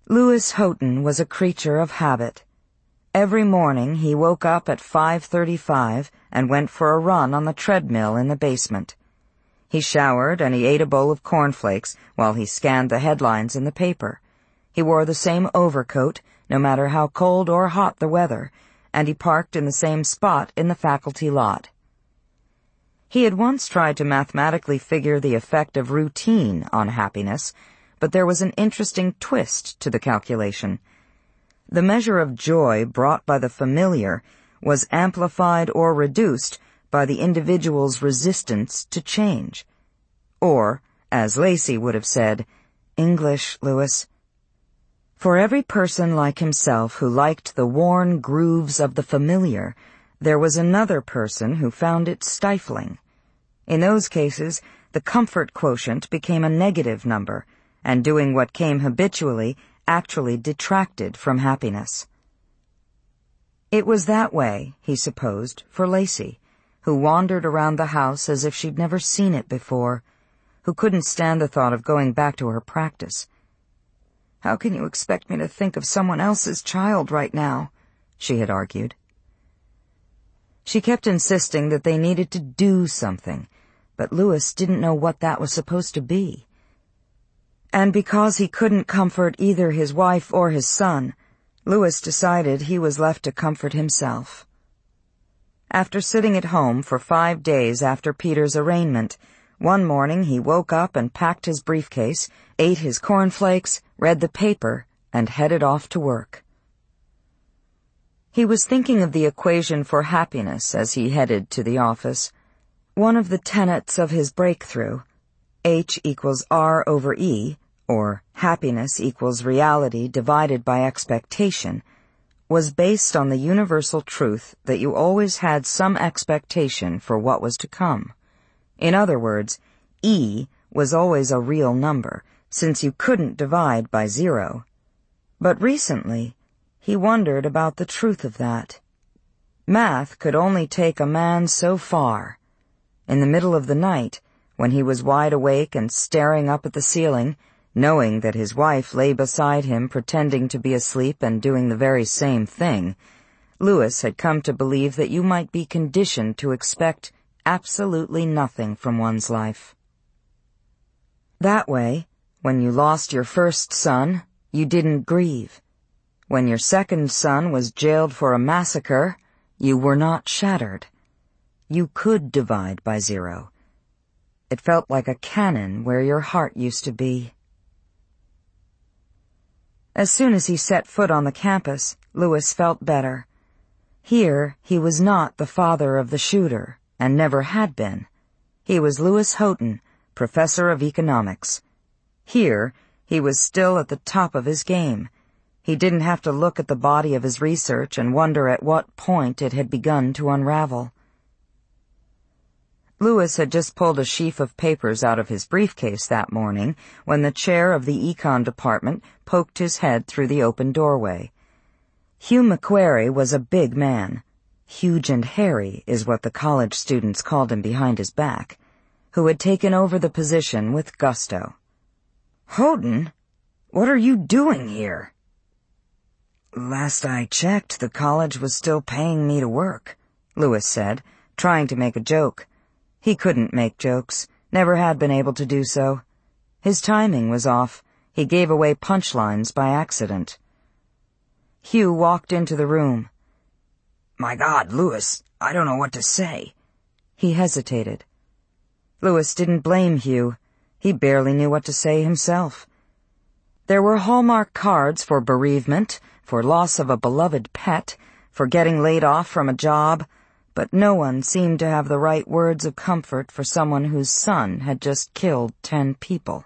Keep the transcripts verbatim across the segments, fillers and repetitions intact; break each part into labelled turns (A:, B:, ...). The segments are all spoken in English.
A: Louis Houghton was a creature of habit. Every morning he woke up at five thirty-five and went for a run on the treadmill in the basement. He showered and he ate a bowl of cornflakes while he scanned the headlines in the paper. He wore the same overcoat, no matter how cold or hot the weather, and he parked in the same spot in the faculty lot. He had once tried to mathematically figure the effect of routine on happiness, but there was an interesting twist to the calculation. The measure of joy brought by the familiar was amplified or reduced by the individual's resistance to change. Or, as Lacey would have said, English, Louis. For every person like himself who liked the worn grooves of the familiar, there was another person who found it stifling. In those cases, the comfort quotient became a negative number, and doing what came habitually actually detracted from happiness. It was that way, he supposed, for Lacey, who wandered around the house as if she'd never seen it before, who couldn't stand the thought of going back to her practice. "How can you expect me to think of someone else's child right now?" she had argued. She kept insisting that they needed to do something, but Louis didn't know what that was supposed to be. And because he couldn't comfort either his wife or his son, Louis decided he was left to comfort himself. After sitting at home for five days after Peter's arraignment, one morning he woke up and packed his briefcase, ate his cornflakes, read the paper, and headed off to work. He was thinking of the equation for happiness as he headed to the office. One of the tenets of his breakthrough, H equals R over E, or happiness equals reality divided by expectation, was based on the universal truth that you always had some expectation for what was to come. In other words, E was always a real number, since you couldn't divide by zero. But recently, he wondered about the truth of that. Math could only take a man so far. In the middle of the night, when he was wide awake and staring up at the ceiling, knowing that his wife lay beside him pretending to be asleep and doing the very same thing, Louis had come to believe that you might be conditioned to expect absolutely nothing from one's life. That way, when you lost your first son, you didn't grieve. When your second son was jailed for a massacre, you were not shattered. You could divide by zero. It felt like a cannon where your heart used to be. As soon as he set foot on the campus, Louis felt better. Here, he was not the father of the shooter, and never had been. He was Louis Houghton, professor of economics. Here, he was still at the top of his game. He didn't have to look at the body of his research and wonder at what point it had begun to unravel. Louis had just pulled a sheaf of papers out of his briefcase that morning when the chair of the econ department poked his head through the open doorway. Hugh McQuarrie was a big man. Huge and hairy is what the college students called him behind his back, who had taken over the position with gusto. "Houghton, what are you doing here?" "Last I checked, the college was still paying me to work," Louis said, trying to make a joke. He couldn't make jokes, never had been able to do so. His timing was off. He gave away punchlines by accident. Hugh walked into the room. "My God, Louis, I don't know what to say." He hesitated. Louis didn't blame Hugh. He barely knew what to say himself. There were Hallmark cards for bereavement, for loss of a beloved pet, for getting laid off from a job, but no one seemed to have the right words of comfort for someone whose son had just killed ten people.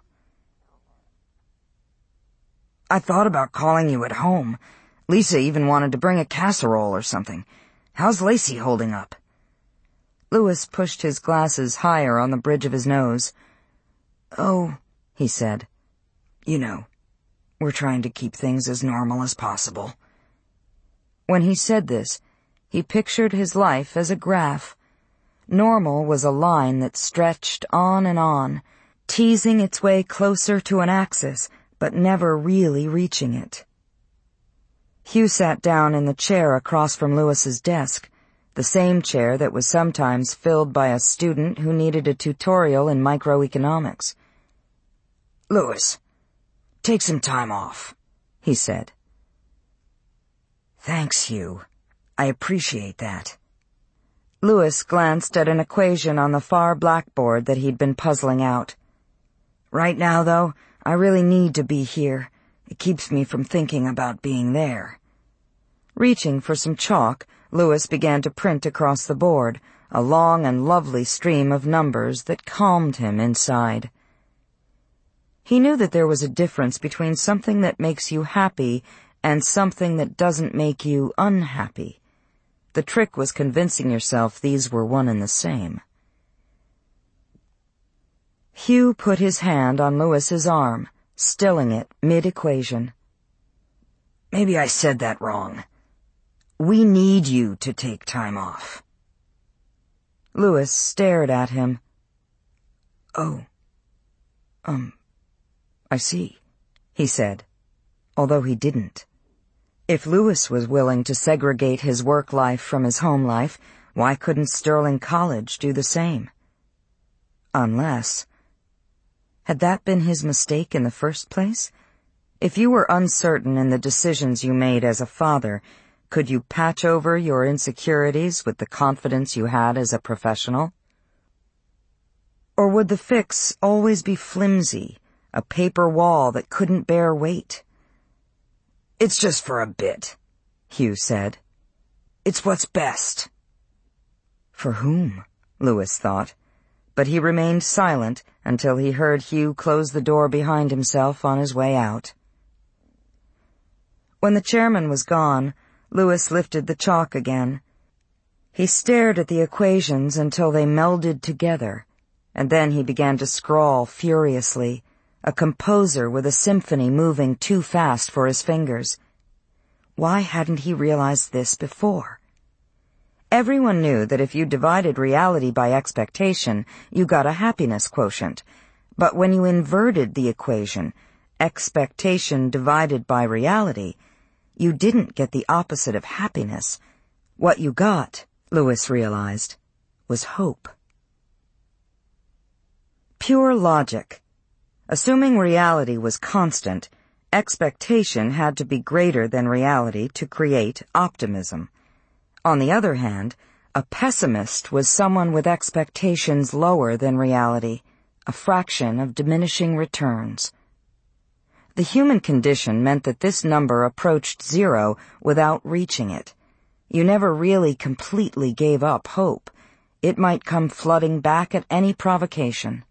A: "I thought about calling you at home. Lisa even wanted to bring a casserole or something. How's Lacey holding up?" Louis pushed his glasses higher on the bridge of his nose. "Oh," he said, "you know, we're trying to keep things as normal as possible." When he said this, he pictured his life as a graph. Normal was a line that stretched on and on, teasing its way closer to an axis, but never really reaching it. Hugh sat down in the chair across from Lewis's desk, the same chair that was sometimes filled by a student who needed a tutorial in microeconomics.
B: "Lewis, take some time off," he said. "Thanks, Hugh. I appreciate that."
A: Lewis glanced at an equation on the far blackboard that he'd been puzzling out.
B: "Right now, though, I really need to be here. It keeps me from thinking about being there."
A: Reaching for some chalk, Lewis began to print across the board, a long and lovely stream of numbers that calmed him inside. He knew that there was a difference between something that makes you happy and something that doesn't make you unhappy. The trick was convincing yourself these were one and the same. Hugh put his hand on Lewis's arm, stilling it mid-equation.
B: "Maybe I said that wrong. We need you to take time off."
A: Lewis stared at him.
B: "Oh, um, I see,"
A: he said, although he didn't. If Lewis was willing to segregate his work life from his home life, why couldn't Sterling College do the same? Unless... Had that been his mistake in the first place? If you were uncertain in the decisions you made as a father, could you patch over your insecurities with the confidence you had as a professional? Or would the fix always be flimsy, a paper wall that couldn't bear weight?
B: "It's just for a bit,"
A: Hugh said.
B: "It's what's best."
A: For whom? Lewis thought, but he remained silent until he heard Hugh close the door behind himself on his way out. When the chairman was gone, Lewis lifted the chalk again. He stared at the equations until they melded together, and then he began to scrawl furiously, a composer with a symphony moving too fast for his fingers. Why hadn't he realized this before? Everyone knew that if you divided reality by expectation, you got a happiness quotient. But when you inverted the equation, expectation divided by reality, you didn't get the opposite of happiness. What you got, Lewis realized, was hope. Pure logic. Assuming reality was constant, expectation had to be greater than reality to create optimism. On the other hand, a pessimist was someone with expectations lower than reality, a fraction of diminishing returns. The human condition meant that this number approached zero without reaching it. You never really completely gave up hope. It might come flooding back at any provocation.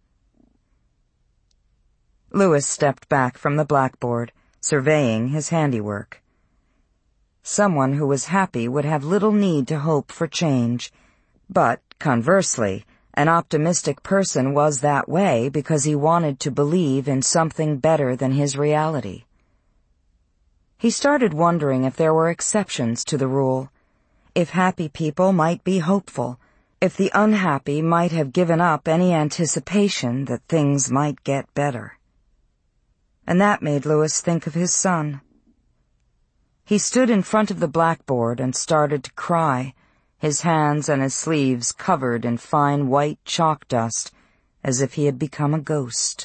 A: Lewis stepped back from the blackboard, surveying his handiwork. Someone who was happy would have little need to hope for change. But, conversely, an optimistic person was that way because he wanted to believe in something better than his reality. He started wondering if there were exceptions to the rule, if happy people might be hopeful, if the unhappy might have given up any anticipation that things might get better. And that made Lewis think of his son. He stood in front of the blackboard and started to cry, his hands and his sleeves covered in fine white chalk dust, as if he had become a ghost.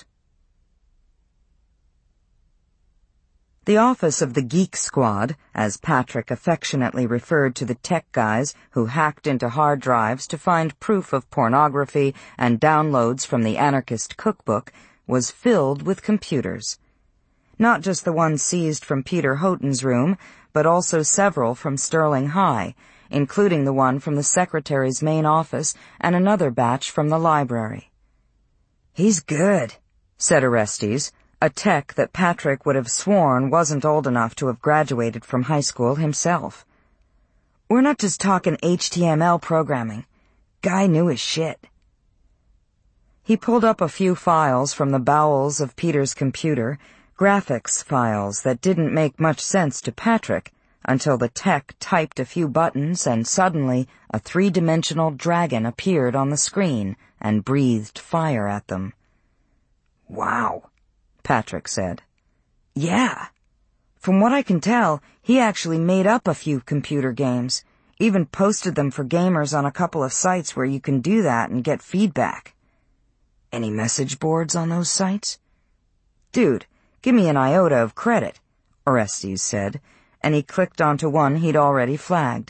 A: The office of the Geek Squad, as Patrick affectionately referred to the tech guys who hacked into hard drives to find proof of pornography and downloads from the anarchist cookbook, was filled with computers. Not just the ones seized from Peter Houghton's room, but also several from Sterling High, including the one from the secretary's main office and another batch from the library.
B: "He's good,"
A: said Orestes, a tech that Patrick would have sworn wasn't old enough to have graduated from high school himself.
B: "We're not just talking H T M L programming. Guy knew his shit."
A: He pulled up a few files from the bowels of Peter's computer, graphics files that didn't make much sense to Patrick until the tech typed a few buttons and suddenly a three-dimensional dragon appeared on the screen and breathed fire at them.
B: "Wow,"
A: Patrick said.
B: Yeah. From what I can tell, he actually made up a few computer games, even posted them for gamers on a couple of sites where you can do that and get feedback. Any message boards on those sites? Dude, give me an iota of credit, Orestes said, and he clicked onto one he'd already flagged.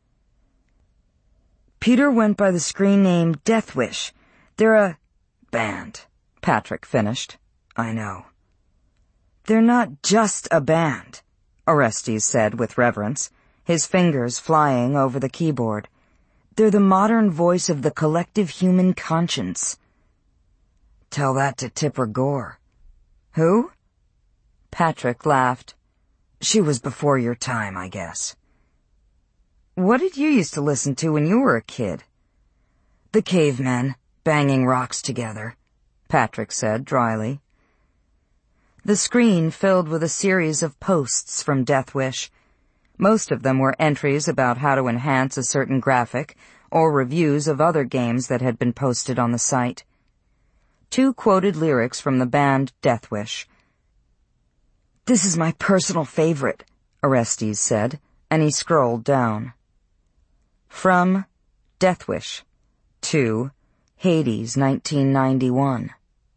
B: Peter went by the screen name Deathwish. They're a band, Patrick finished. I know. They're not just a band, Orestes said with reverence, his fingers flying over the keyboard. They're the modern voice of the collective human conscience. Tell that to Tipper Gore. Who? Patrick laughed. She was before your time, I guess. What did you used to listen to when you were a kid? The Cavemen, banging rocks together, Patrick said dryly. The screen filled with a series of posts from Deathwish. Most of them were entries about how to enhance a certain graphic or reviews of other games that had been posted on the site. Two quoted lyrics from the band Deathwish. This is my personal favorite, Orestes said, and he scrolled down. From Deathwish to Hades nineteen ninety-one.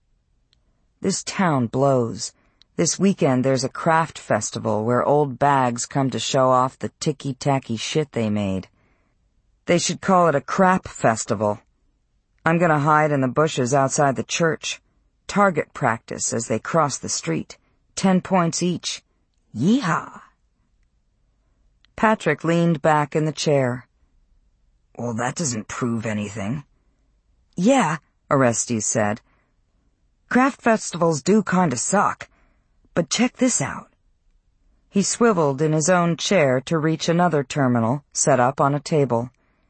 B: This town blows. This weekend there's a craft festival where old bags come to show off the ticky-tacky shit they made. They should call it a crap festival. I'm gonna hide in the bushes outside the church. Target practice as they cross the street. Ten points each. Yeehaw! Patrick leaned back in the chair. Well, that doesn't prove anything. Yeah, Orestes said. Craft festivals do kinda suck. But check this out. He swiveled in his own chair to reach another terminal set up on a table.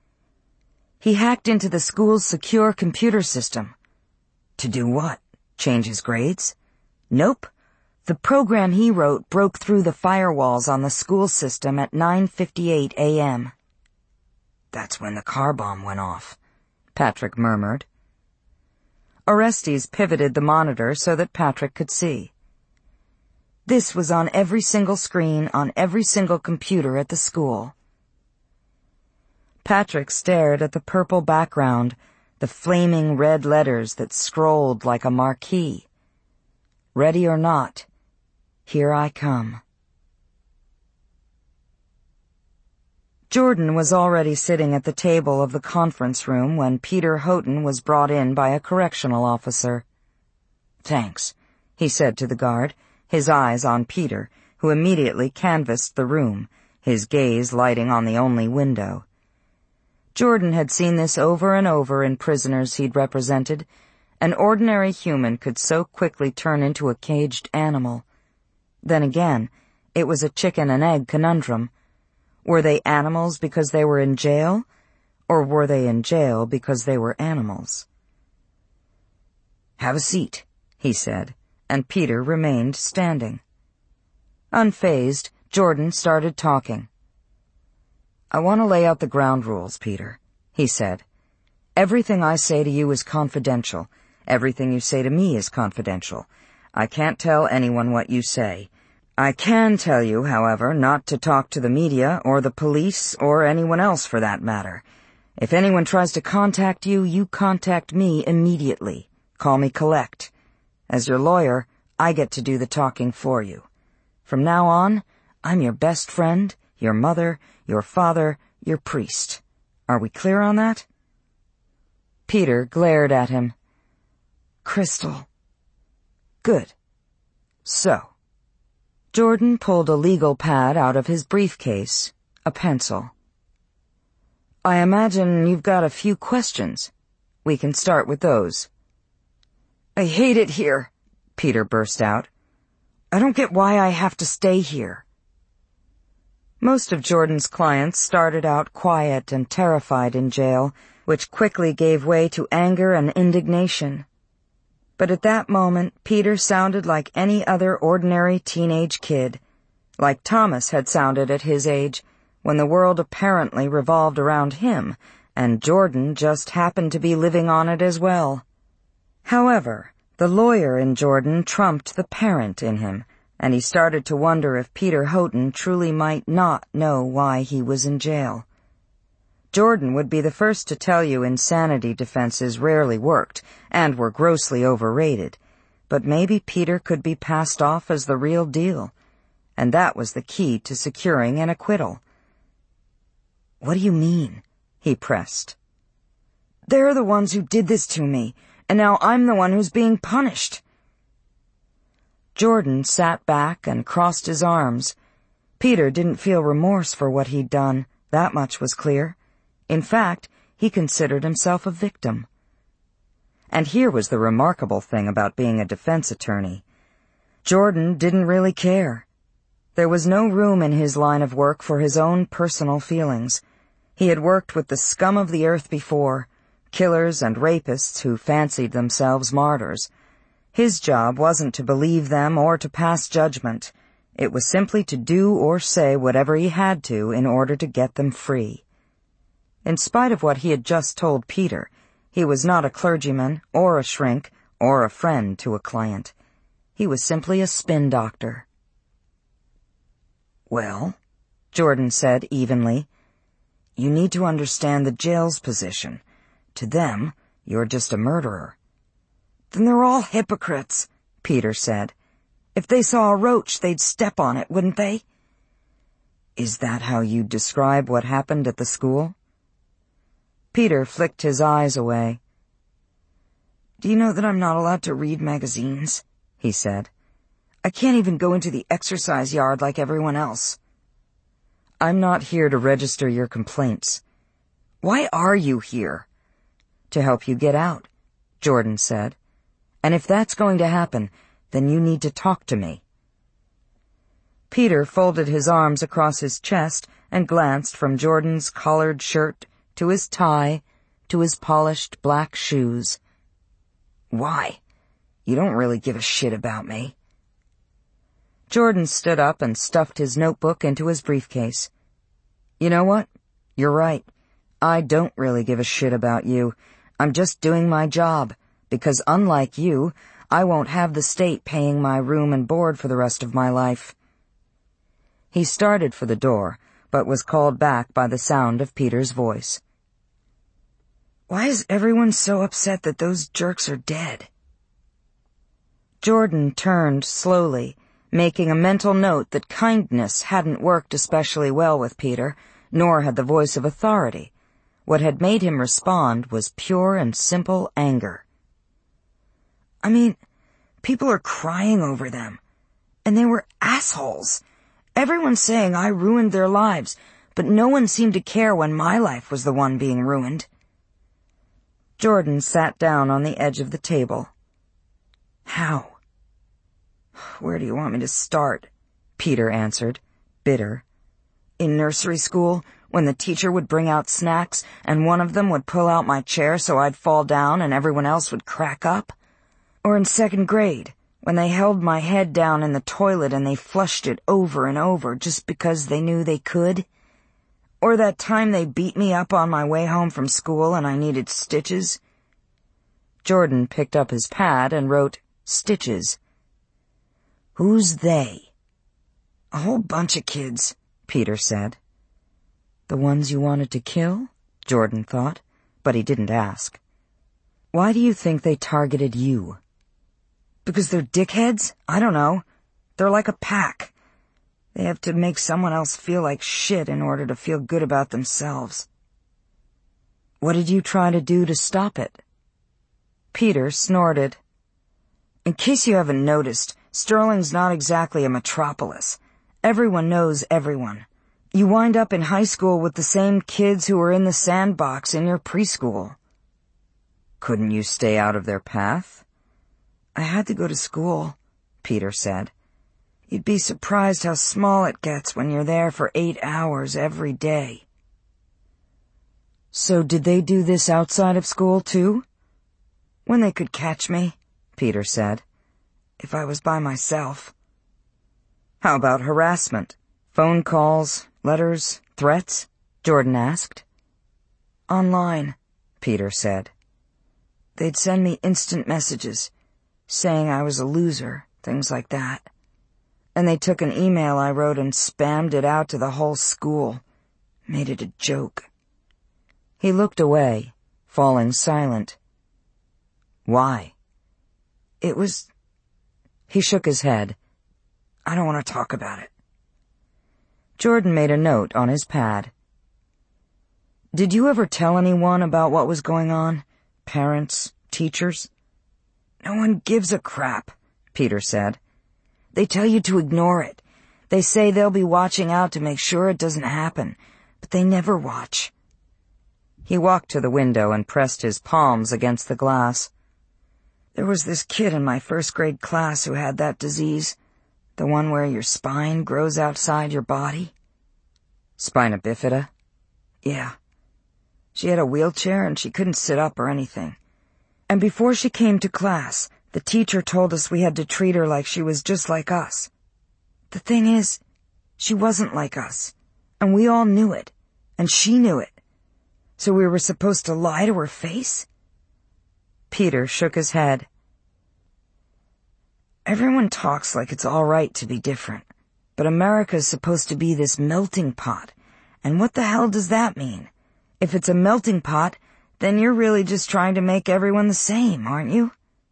B: He hacked into the school's secure computer system. To do what? Change his grades? Nope. The program he wrote broke through the firewalls on the school system at nine fifty-eight a m That's when the car bomb went off, Patrick murmured. Orestes pivoted the monitor so that Patrick could see. This was on every single screen on every single computer at the school. Patrick stared at the purple background, the flaming red letters that scrolled like a marquee. Ready or not, here I come. Jordan was already sitting at the table of the conference room when Peter Houghton was brought in by a correctional officer. Thanks, he said to the guard, his eyes on Peter, who immediately canvassed the room, his gaze lighting on the only window. Jordan had seen this over and over in prisoners he'd represented. An ordinary human could so quickly turn into a caged animal. Then again, it was a chicken and egg conundrum. Were they animals because they were in jail, or were they in jail because they were animals? Have a seat, he said, and Peter remained standing. Unfazed, Jordan started talking. I want to lay out the ground rules, Peter, he said. Everything I say to you is confidential. Everything you say to me is confidential. I can't tell anyone what you say. I can tell you, however, not to talk to the media or the police or anyone else for that matter. If anyone tries to contact you, you contact me immediately. Call me Collect. As your lawyer, I get to do the talking for you. From now on, I'm your best friend, your mother, your father, your priest. Are we clear on that? Peter glared at him. Crystal. Good. So. Jordan pulled a legal pad out of his briefcase, a pencil. I imagine you've got a few questions. We can start with those. I hate it here, Peter burst out. I don't get why I have to stay here. Most of Jordan's clients started out quiet and terrified in jail, which quickly gave way to anger and indignation. But at that moment, Peter sounded like any other ordinary teenage kid, like Thomas had sounded at his age, when the world apparently revolved around him, and Jordan just happened to be living on it as well. However, the lawyer in Jordan trumped the parent in him,
A: and he started to wonder if Peter Houghton truly might not know why he was in jail. Jordan would be the first to tell you insanity defenses rarely worked and were grossly overrated, but maybe Peter could be passed off as the real deal, and that was the key to securing an acquittal. "What do you mean?" he pressed. "They're the ones who did this to me, and now I'm the one who's being punished." Jordan sat back and crossed his arms. Peter didn't feel remorse for what he'd done, that much was clear. In fact, he considered himself a victim. And here was the remarkable thing about being a defense attorney. Jordan didn't really care. There was no room in his line of work for his own personal feelings. He had worked with the scum of the earth before, killers and rapists who fancied themselves martyrs. His job wasn't to believe them or to pass judgment. It was simply to do or say whatever he had to in order to get them free. In spite of what he had just told Peter, he was not a clergyman or a shrink or a friend to a client. He was simply a spin doctor. "Well," Jordan said evenly, "you need to understand the jail's position. To them, you're just a murderer." "Then they're all hypocrites," Peter said. "If they saw a roach, they'd step on it, wouldn't they?" "Is that how you'd describe what happened at the school?" Peter flicked his eyes away. "Do you know that I'm not allowed to read magazines?" he said. "I can't even go into the exercise yard like everyone else." "I'm not here to register your complaints." "Why are you here?" "To help you get out," Jordan said. "And if that's going to happen, then you need to talk to me." Peter folded his arms across his chest and glanced from Jordan's collared shirt to his tie to his polished black shoes. "Why? You don't really give a shit about me." Jordan stood up and stuffed his notebook into his briefcase. "You know what? You're right. I don't really give a shit about you. I'm just doing my job, because unlike you, I won't have the state paying my room and board for the rest of my life." He started for the door, but was called back by the sound of Peter's voice. "Why is everyone so upset that those jerks are dead?" Jordan turned slowly, making a mental note that kindness hadn't worked especially well with Peter, nor had the voice of authority. What had made him respond was pure and simple anger. "I mean, people are crying over them, and they were assholes. Everyone's saying I ruined their lives, but no one seemed to care when my life was the one being ruined." Jordan sat down on the edge of the table. "How?" "Where do you want me to start?" Peter answered, bitter. "In nursery school, when the teacher would bring out snacks, and one of them would pull out my chair so I'd fall down and everyone else would crack up? Or in second grade, when they held my head down in the toilet and they flushed it over and over just because they knew they could? Or that time they beat me up on my way home from school and I needed stitches?" Jordan picked up his pad and wrote, "Stitches." "Who's they?" "A whole bunch of kids," Peter said. "The ones you wanted to kill?" Jordan thought, but he didn't ask. "Why do you think they targeted you?" "Because they're dickheads? I don't know. They're like a pack. They have to make someone else feel like shit in order to feel good about themselves." "What did you try to do to stop it?" Peter snorted. "In case you haven't noticed, Sterling's not exactly a metropolis. Everyone knows everyone. You wind up in high school with the same kids who were in the sandbox in your preschool." "Couldn't you stay out of their path?" "I had to go to school," Peter said. "You'd be surprised how small it gets when you're there for eight hours every day." "So did they do this outside of school, too?" "When they could catch me," Peter said. "If I was by myself." "How about harassment? Phone calls, letters, threats?" Jordan asked. "Online," Peter said. "They'd send me instant messages, saying I was a loser, things like that. And they took an email I wrote and spammed it out to the whole school. Made it a joke.
B: He looked away, falling silent. Why?
A: It was...
B: He shook his head.
A: I don't want to talk about it.
B: Jordan made a note on his pad. Did you ever tell anyone about what was going on? Parents, teachers?
A: No one gives a crap,
B: Peter said.
A: They tell you to ignore it. They say they'll be watching out to make sure it doesn't happen, but they never watch.
B: He walked to the window and pressed his palms against the glass.
A: There was this kid in my first grade class who had that disease, the one where your spine grows outside your body.
B: Spina bifida?
A: Yeah. She had a wheelchair and she couldn't sit up or anything. And before she came to class, the teacher told us we had to treat her like she was just like us. The thing is, she wasn't like us, and we all knew it, and she knew it. So we were supposed to lie to her face?
B: Peter shook his head.
A: Everyone talks like it's all right to be different, but America's supposed to be this melting pot, and what the hell does that mean? If it's a melting pot, then you're really just trying to make everyone the same, aren't you?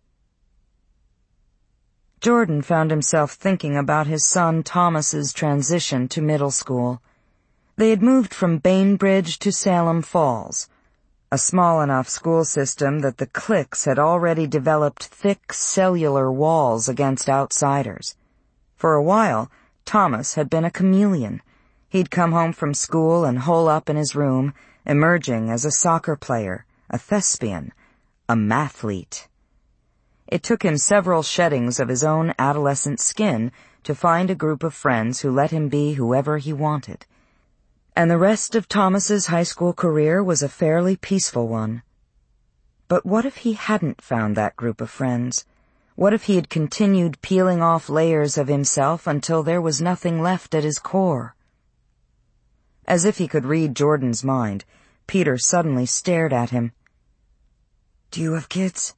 B: Jordan found himself thinking about his son Thomas's transition to middle school. They had moved from Bainbridge to Salem Falls, a small enough school system that the cliques had already developed thick cellular walls against outsiders. For a while, Thomas had been a chameleon. He'd come home from school and hole up in his room, emerging as a soccer player, a thespian, a mathlete. It took him several sheddings of his own adolescent skin to find a group of friends who let him be whoever he wanted. And the rest of Thomas's high school career was a fairly peaceful one. But what if he hadn't found that group of friends? What if he had continued peeling off layers of himself until there was nothing left at his core? As if he could read Jordan's mind, Peter suddenly stared at him.
A: Do you have kids?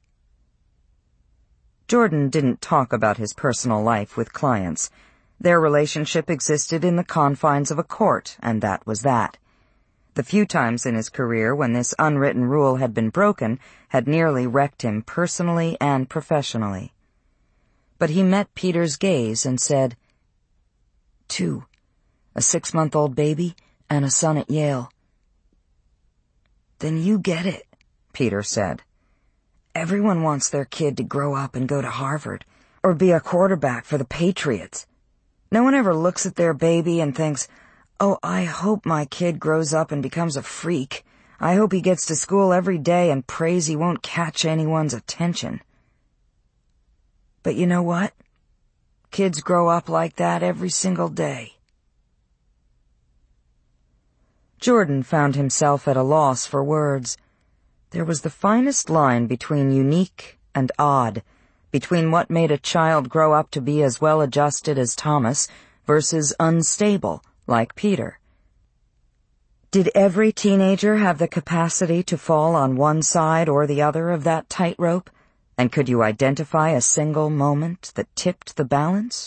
B: Jordan didn't talk about his personal life with clients. Their relationship existed in the confines of a court, and that was that. The few times in his career when this unwritten rule had been broken had nearly wrecked him personally and professionally. But he met Peter's gaze and said, Two. A six-month-old baby and a son at Yale.
A: Then you get it,
B: Peter said.
A: Everyone wants their kid to grow up and go to Harvard, or be a quarterback for the Patriots. No one ever looks at their baby and thinks, oh, I hope my kid grows up and becomes a freak. I hope he gets to school every day and prays he won't catch anyone's attention. But you know what? Kids grow up like that every single day.
B: Jordan found himself at a loss for words. There was the finest line between unique and odd, between what made a child grow up to be as well-adjusted as Thomas versus unstable, like Peter. Did every teenager have the capacity to fall on one side or the other of that tightrope, and could you identify a single moment that tipped the balance?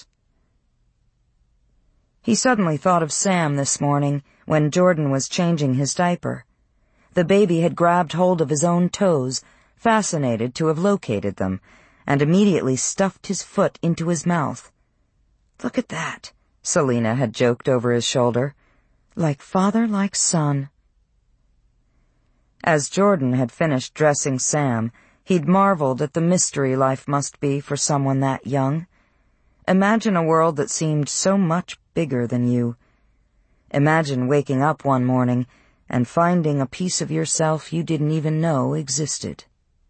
B: He suddenly thought of Sam this morning when Jordan was changing his diaper. The baby had grabbed hold of his own toes, fascinated to have located them, and immediately stuffed his foot into his mouth.
A: Look at that,
B: Selina had joked over his shoulder. Like father, like son. As Jordan had finished dressing Sam, he'd marveled at the mystery life must be for someone that young. Imagine a world that seemed so much bigger than you. Imagine waking up one morning and finding a piece of yourself you didn't even know existed.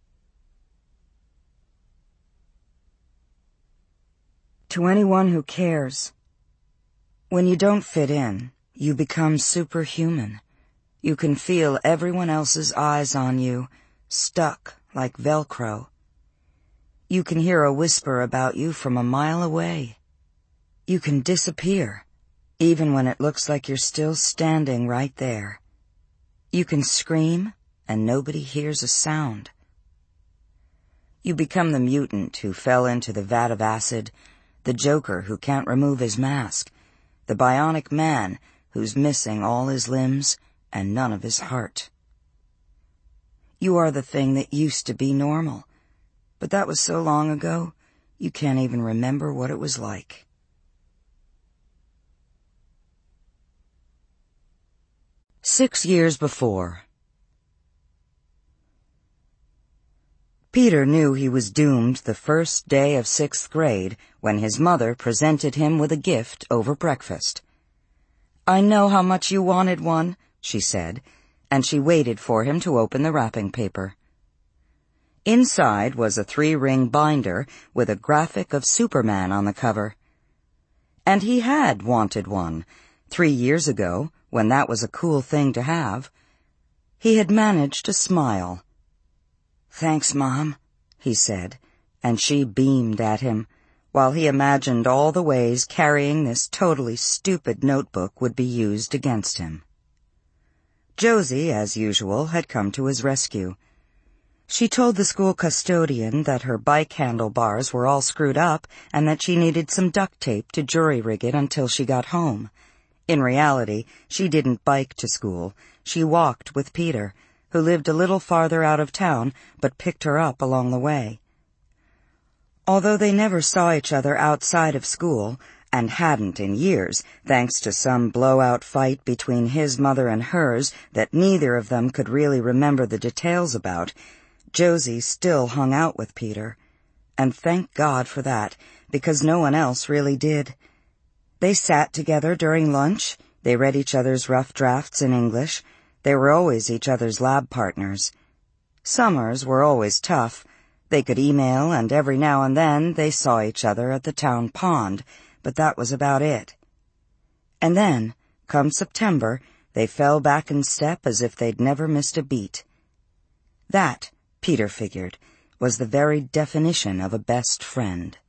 A: To anyone who cares, when you don't fit in, you become superhuman. You can feel everyone else's eyes on you, stuck like Velcro. You can hear a whisper about you from a mile away. You can disappear, even when it looks like you're still standing right there. You can scream, and nobody hears a sound. You become the mutant who fell into the vat of acid,
B: the Joker who can't remove his mask, the bionic man who's missing all his limbs and none of his heart. You are the thing that used to be normal, but that was so long ago, you can't even remember what it was like. Six years before. Peter knew he was doomed the first day of sixth grade when his mother presented him with a gift over breakfast. "I know how much you wanted one," she said, and she waited for him to open the wrapping paper. Inside was a three-ring binder with a graphic of Superman on the cover. And he had wanted one, three years ago, when that was a cool thing to have. He had managed to smile. "Thanks, Mom," he said, and she beamed at him, while he imagined all the ways carrying this totally stupid notebook would be used against him. Josie, as usual, had come to his rescue. She told the school custodian that her bike handlebars were all screwed up and that she needed some duct tape to jury-rig it until she got home. In reality, she didn't bike to school. She walked with Peter, who lived a little farther out of town, but picked her up along the way. Although they never saw each other outside of school, and hadn't in years, thanks to some blowout fight between his mother and hers that neither of them could really remember the details about, Josie still hung out with Peter. And thank God for that, because no one else really did. They sat together during lunch, they read each other's rough drafts in English, they were always each other's lab partners. Summers were always tough. They could email, and every now and then they saw each other at the town pond, but that was about it. And then, come September, they fell back in step as if they'd never missed a beat. That, Peter figured, was the very definition of a best friend.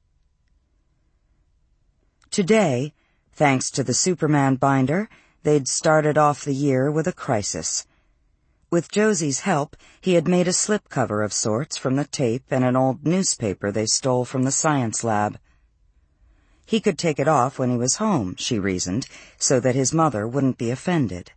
B: Today, thanks to the Superman binder, they'd started off the year with a crisis. With Josie's help, he had made a slipcover of sorts from the tape and an old newspaper they stole from the science lab. He could take it off when he was home, she reasoned, so that his mother wouldn't be offended.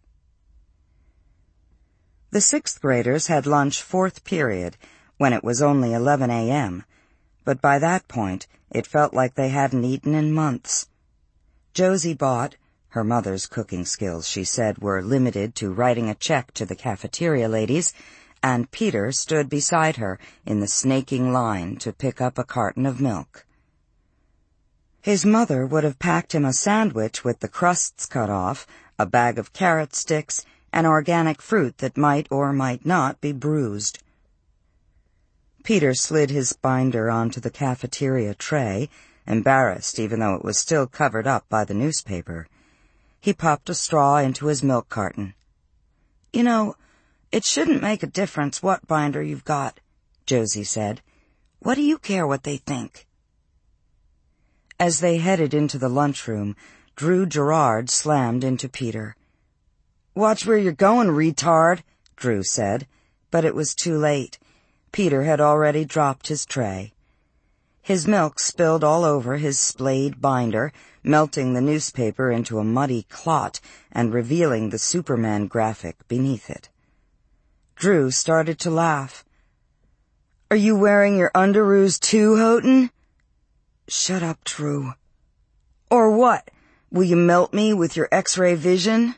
B: The sixth graders had lunch fourth period, when it was only eleven a.m., but by that point it felt like they hadn't eaten in months. Josie bought— her mother's cooking skills, she said, were limited to writing a check to the cafeteria ladies, and Peter stood beside her in the snaking line to pick up a carton of milk. His mother would have packed him a sandwich with the crusts cut off, a bag of carrot sticks, and organic fruit that might or might not be bruised. Peter slid his binder onto the cafeteria tray, embarrassed even though it was still covered up by the newspaper. He popped a straw into his milk carton. "You know, it shouldn't make a difference what binder you've got," Josie said. "What do you care what they think?" As they headed into the lunchroom, Drew Gerard slammed into Peter. "Watch where you're going, retard," Drew said, but it was too late. Peter had already dropped his tray. His milk spilled all over his splayed binder, melting the newspaper into a muddy clot and revealing the Superman graphic beneath it. Drew started to laugh. "Are you wearing your underoos too, Houghton?" "Shut up, Drew." "Or what? Will you melt me with your X-ray vision?"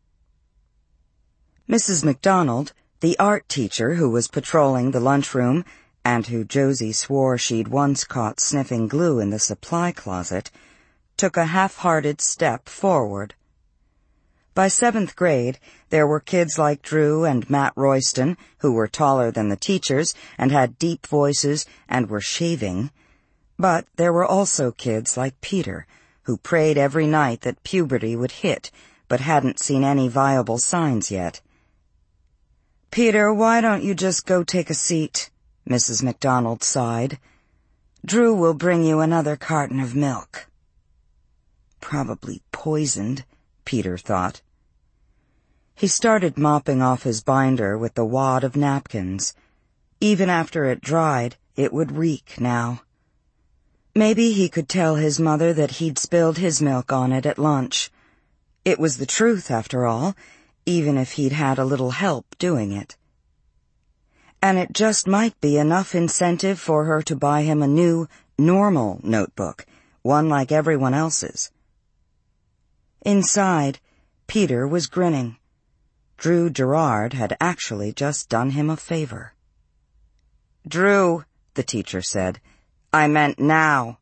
B: Missus McDonald, the art teacher who was patrolling the lunchroom, and who Josie swore she'd once caught sniffing glue in the supply closet, took a half-hearted step forward. By seventh grade, there were kids like Drew and Matt Royston, who were taller than the teachers and had deep voices and were shaving. But there were also kids like Peter, who prayed every night that puberty would hit, but hadn't seen any viable signs yet. "Peter, why don't you just go take a seat?" Missus McDonald sighed. "Drew will bring you another carton of milk." Probably poisoned, Peter thought. He started mopping off his binder with the wad of napkins. Even after it dried, it would reek now. Maybe he could tell his mother that he'd spilled his milk on it at lunch. It was the truth, after all, even if he'd had a little help doing it. And it just might be enough incentive for her to buy him a new, normal notebook, one like everyone else's. Inside, Peter was grinning. Drew Gerard had actually just done him a favor. "Drew," the teacher said, "I meant now."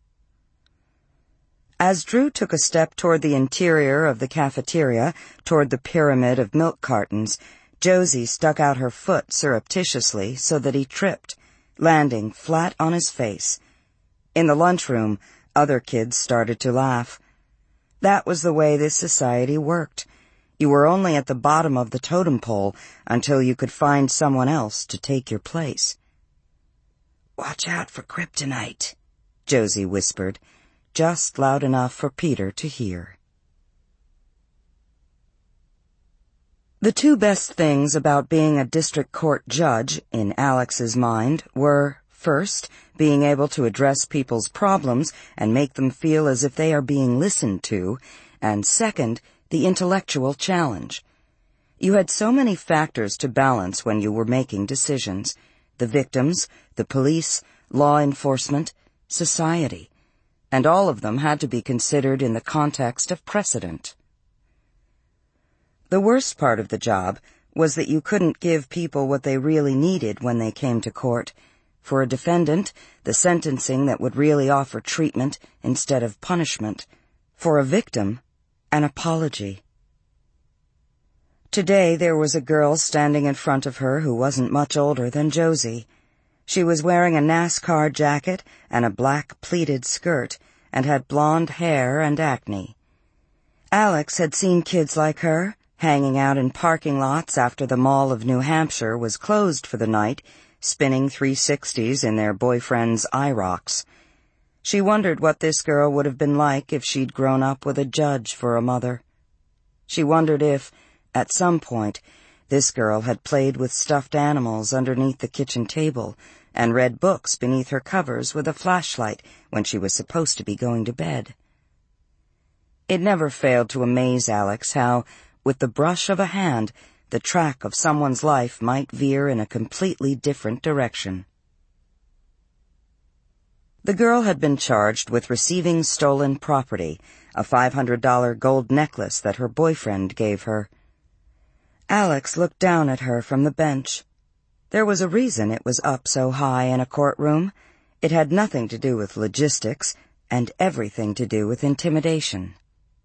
B: As Drew took a step toward the interior of the cafeteria, toward the pyramid of milk cartons, Josie stuck out her foot surreptitiously so that he tripped, landing flat on his face. In the lunchroom, other kids started to laugh. That was the way this society worked. You were only at the bottom of the totem pole until you could find someone else to take your place. "Watch out for kryptonite," Josie whispered, just loud enough for Peter to hear. The two best things about being a district court judge, in Alex's mind, were, first, being able to address people's problems and make them feel as if they are being listened to, and second, the intellectual challenge. You had so many factors to balance when you were making decisions: the victims, the police, law enforcement, society, and all of them had to be considered in the context of precedent. The worst part of the job was that you couldn't give people what they really needed when they came to court. For a defendant, the sentencing that would really offer treatment instead of punishment. For a victim, an apology. Today there was a girl standing in front of her who wasn't much older than Josie. She was wearing a NASCAR jacket and a black pleated skirt, and had blonde hair and acne. Alex had seen kids like her, hanging out in parking lots after the Mall of New Hampshire was closed for the night, spinning three sixties in their boyfriend's IROCs. She wondered what this girl would have been like if she'd grown up with a judge for a mother. She wondered if, at some point, this girl had played with stuffed animals underneath the kitchen table and read books beneath her covers with a flashlight when she was supposed to be going to bed. It never failed to amaze Alex how, with the brush of a hand, the track of someone's life might veer in a completely different direction. The girl had been charged with receiving stolen property, a five hundred dollar gold necklace that her boyfriend gave her. Alex looked down at her from the bench. There was a reason it was up so high in a courtroom. It had nothing to do with logistics, and everything to do with intimidation.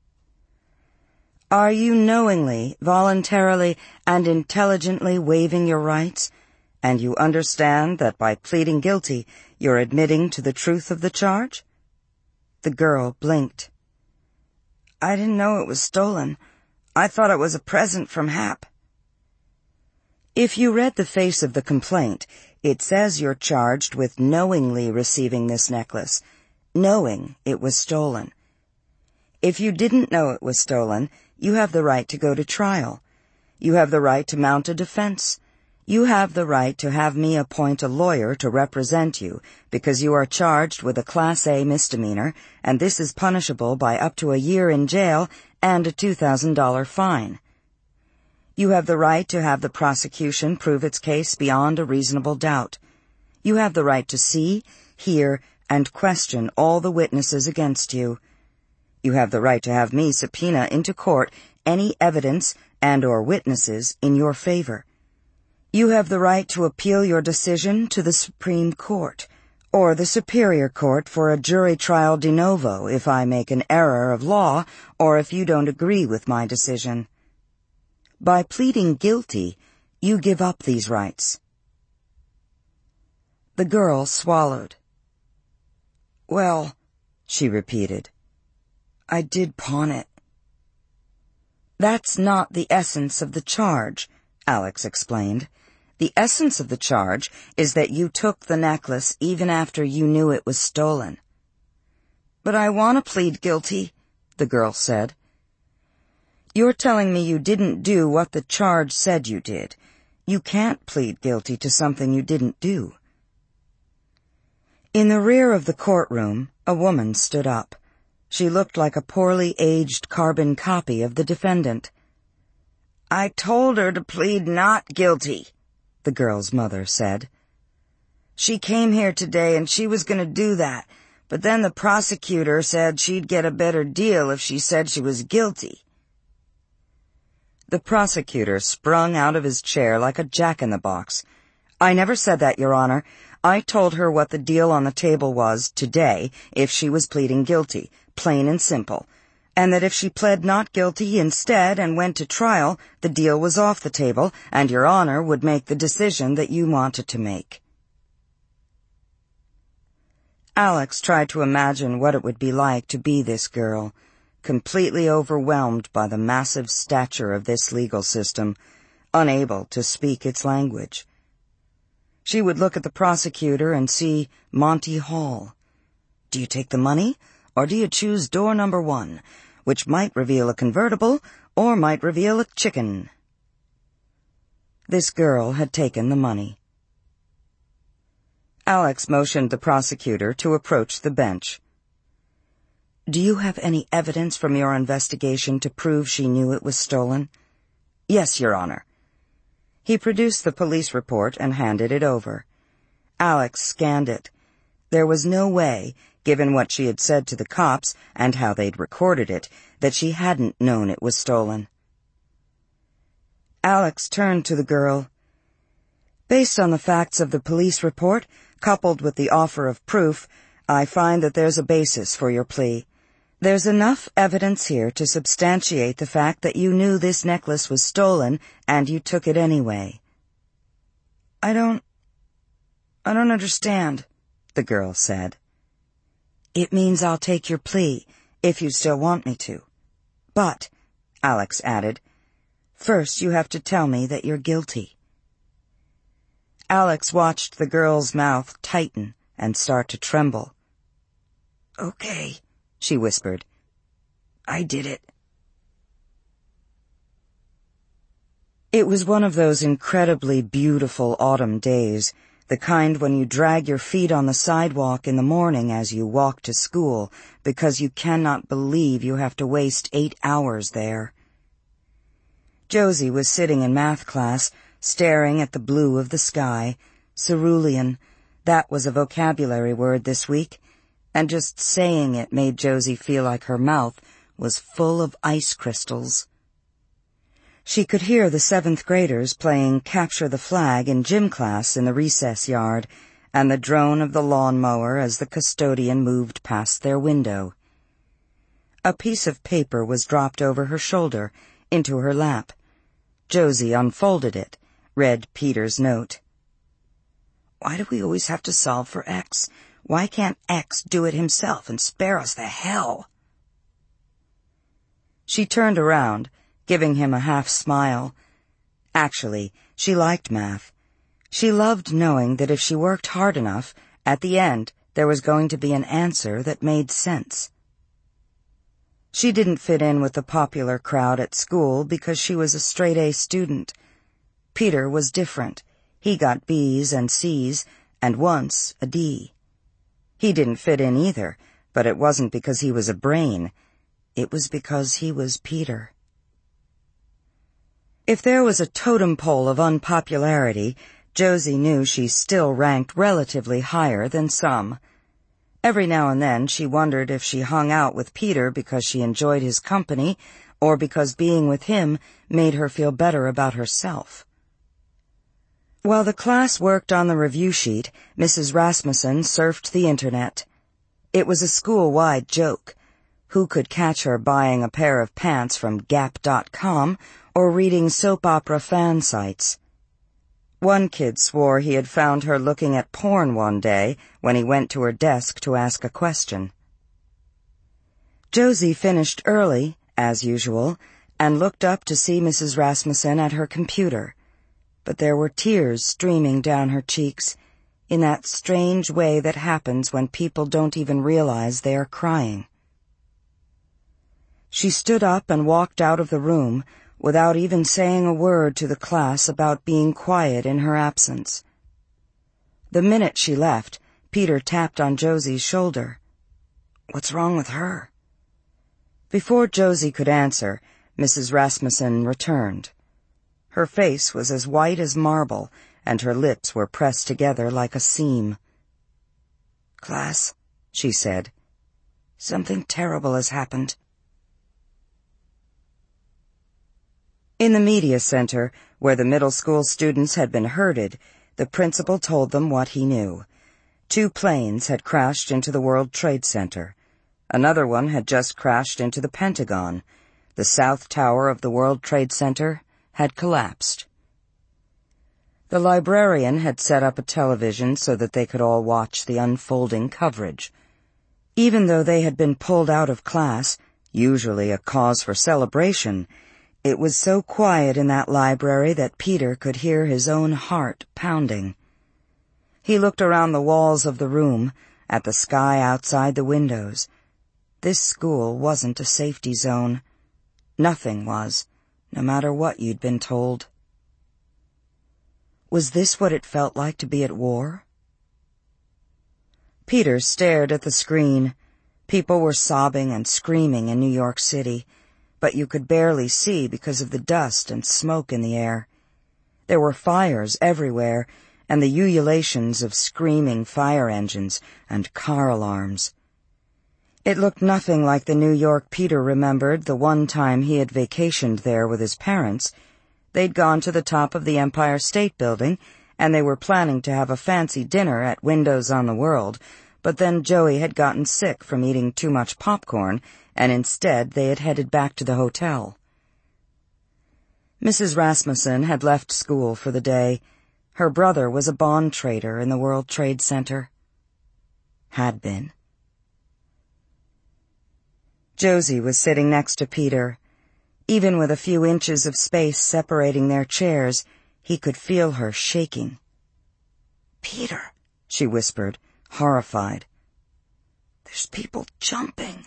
B: "Are you knowingly, voluntarily, and intelligently waiving your rights? And you understand that by pleading guilty, you're admitting to the truth of the charge?" The girl blinked. "I didn't know it was stolen. I thought it was a present from Hap." If you read the face of the complaint, it says you're charged with knowingly receiving this necklace, knowing it was stolen. If you didn't know it was stolen, you have the right to go to trial. You have the right to mount a defense. You have the right to have me appoint a lawyer to represent you, because you are charged with a Class A misdemeanor, and this is punishable by up to a year in jail and a two thousand dollar fine. You have the right to have the prosecution prove its case beyond a reasonable doubt. You have the right to see, hear, and question all the witnesses against you. You have the right to have me subpoena into court any evidence and or witnesses in your favor. You have the right to appeal your decision to the Supreme Court, or the Superior Court for a jury trial de novo if I make an error of law or if you don't agree with my decision. By pleading guilty, you give up these rights. The girl swallowed. "Well," she repeated, "I did pawn it." "That's not the essence of the charge," Alex explained. "The essence of the charge is that you took the necklace even after you knew it was stolen." "But I want to plead guilty," the girl said. "You're telling me you didn't do what the charge said you did. You can't plead guilty to something you didn't do." In the rear of the courtroom, a woman stood up. She looked like a poorly aged carbon copy of the defendant.
A: "I told her to plead not guilty,"
B: the girl's mother said.
A: "She came here today and she was going to do that, but then the prosecutor said she'd get a better deal if she said she was guilty."
B: The prosecutor sprung out of his chair like a jack-in-the-box. "I never said that, Your Honor. I told her what the deal on the table was today if she was pleading guilty, plain and simple, and that if she pled not guilty instead and went to trial, the deal was off the table, and Your Honor would make the decision that you wanted to make." Alex tried to imagine what it would be like to be this girl, completely overwhelmed by the massive stature of this legal system, unable to speak its language. She would look at the prosecutor and see Monty Hall. "Do you take the money, or do you choose door number one, which might reveal a convertible or might reveal a chicken?" This girl had taken the money. Alex motioned the prosecutor to approach the bench. "Do you have any evidence from your investigation to prove she knew it was stolen?" "Yes, Your Honor." He produced the police report and handed it over. Alex scanned it. There was no way, given what she had said to the cops and how they'd recorded it, that she hadn't known it was stolen. Alex turned to the girl. "Based on the facts of the police report, coupled with the offer of proof, I find that there's a basis for your plea. There's enough evidence here to substantiate the fact that you knew this necklace was stolen and you took it anyway." I don't... I don't understand," the girl said. "It means I'll take your plea, if you still want me to. But," Alex added, "first you have to tell me that you're guilty." Alex watched the girl's mouth tighten and start to tremble. "Okay," she whispered. "I did it." It was one of those incredibly beautiful autumn days, the kind when you drag your feet on the sidewalk in the morning as you walk to school because you cannot believe you have to waste eight hours there. Josie was sitting in math class, staring at the blue of the sky. Cerulean, that was a vocabulary word this week, and just saying it made Josie feel like her mouth was full of ice crystals. She could hear the seventh graders playing Capture the Flag in gym class in the recess yard, and the drone of the lawnmower as the custodian moved past their window. A piece of paper was dropped over her shoulder, into her lap. Josie unfolded it, read Peter's note. "Why do we always have to solve for X? Why can't X do it himself and spare us the hell?" She turned around, giving him a half-smile. Actually, she liked math. She loved knowing that if she worked hard enough, at the end there was going to be an answer that made sense. She didn't fit in with the popular crowd at school because she was a straight-A student. Peter was different. He got B's and C's, and once a D. He didn't fit in either, but it wasn't because he was a brain. It was because he was Peter. If there was a totem pole of unpopularity, Josie knew she still ranked relatively higher than some. Every now and then she wondered if she hung out with Peter because she enjoyed his company, or because being with him made her feel better about herself. While the class worked on the review sheet, Missus Rasmussen surfed the internet. It was a school-wide joke. Who could catch her buying a pair of pants from Gap dot com or reading soap opera fan sites? One kid swore he had found her looking at porn one day when he went to her desk to ask a question. Josie finished early, as usual, and looked up to see Missus Rasmussen at her computer. But there were tears streaming down her cheeks, in that strange way that happens when people don't even realize they are crying. She stood up and walked out of the room, without even saying a word to the class about being quiet in her absence. The minute she left, Peter tapped on Josie's shoulder. "What's wrong with her?" Before Josie could answer, Missus Rasmussen returned. Her face was as white as marble, and her lips were pressed together like a seam. "Class," she said, "something terrible has happened." In the media center, where the middle school students had been herded, the principal told them what he knew. Two planes had crashed into the World Trade Center. Another one had just crashed into the Pentagon. The South Tower of the World Trade Center had collapsed. The librarian had set up a television so that they could all watch the unfolding coverage. Even though they had been pulled out of class, usually a cause for celebration, it was so quiet in that library that Peter could hear his own heart pounding. He looked around the walls of the room, at the sky outside the windows. This school wasn't a safety zone. Nothing was, no matter what you'd been told. Was this what it felt like to be at war? Peter stared at the screen. People were sobbing and screaming in New York City, but you could barely see because of the dust and smoke in the air. There were fires everywhere, and the ululations of screaming fire engines and car alarms. It looked nothing like the New York Peter remembered the one time he had vacationed there with his parents. They'd gone to the top of the Empire State Building, and they were planning to have a fancy dinner at Windows on the World, but then Joey had gotten sick from eating too much popcorn, and instead they had headed back to the hotel. Missus Rasmussen had left school for the day. Her brother was a bond trader in the World Trade Center. Had been. Josie was sitting next to Peter. Even with a few inches of space separating their chairs, he could feel her shaking. "Peter," she whispered, horrified. "There's people jumping."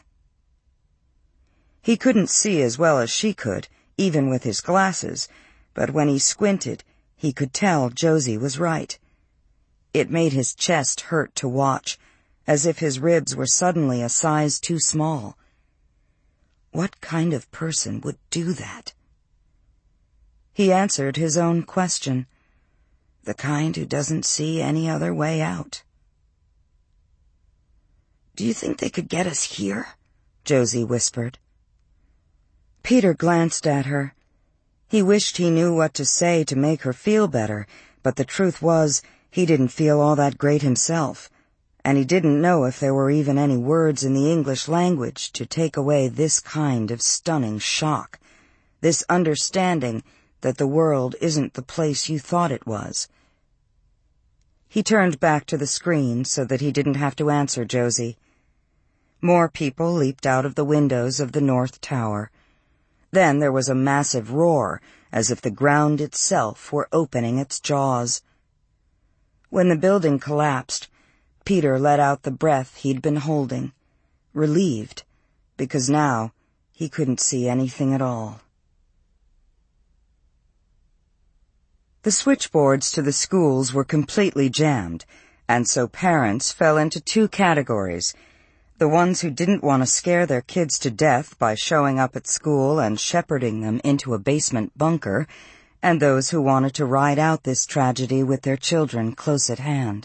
B: He couldn't see as well as she could, even with his glasses, but when he squinted, he could tell Josie was right. It made his chest hurt to watch, as if his ribs were suddenly a size too small. What kind of person would do that? He answered his own question. The kind who doesn't see any other way out. "Do you think they could get us here?" Josie whispered. Peter glanced at her. He wished he knew what to say to make her feel better, but the truth was, he didn't feel all that great himself, and he didn't know if there were even any words in the English language to take away this kind of stunning shock, this understanding that the world isn't the place you thought it was. He turned back to the screen so that he didn't have to answer Josie. More people leaped out of the windows of the North Tower. Then there was a massive roar, as if the ground itself were opening its jaws. When the building collapsed, Peter let out the breath he'd been holding, relieved, because now he couldn't see anything at all. The switchboards to the schools were completely jammed, and so parents fell into two categories: the ones who didn't want to scare their kids to death by showing up at school and shepherding them into a basement bunker, and those who wanted to ride out this tragedy with their children close at hand.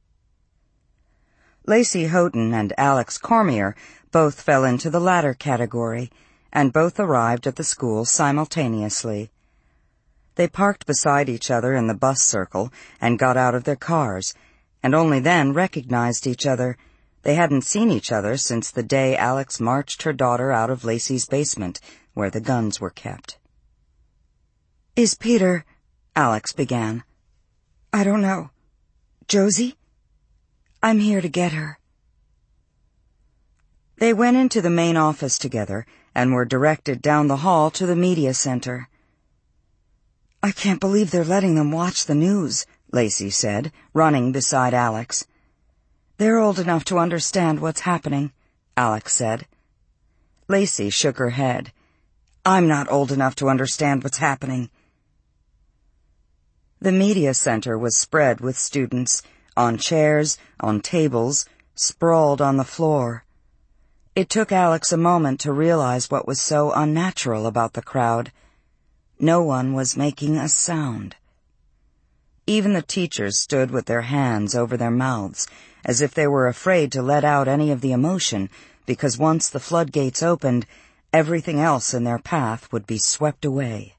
B: Lacey Houghton and Alex Cormier both fell into the latter category, and both arrived at the school simultaneously. They parked beside each other in the bus circle and got out of their cars, and only then recognized each other. They hadn't seen each other since the day Alex marched her daughter out of Lacey's basement, where the guns were kept. "Is Peter—" Alex began. "I don't know. Josie? I'm here to get her." They went into the main office together and were directed down the hall to the media center. "I can't believe they're letting them watch the news," Lacey said, running beside Alex. "They're old enough to understand what's happening," Alex said. Lacey shook her head. "I'm not old enough to understand what's happening." The media center was spread with students, on chairs, on tables, sprawled on the floor. It took Alex a moment to realize what was so unnatural about the crowd. No one was making a sound. Even the teachers stood with their hands over their mouths, as if they were afraid to let out any of the emotion, because once the floodgates opened, everything else in their path would be swept away.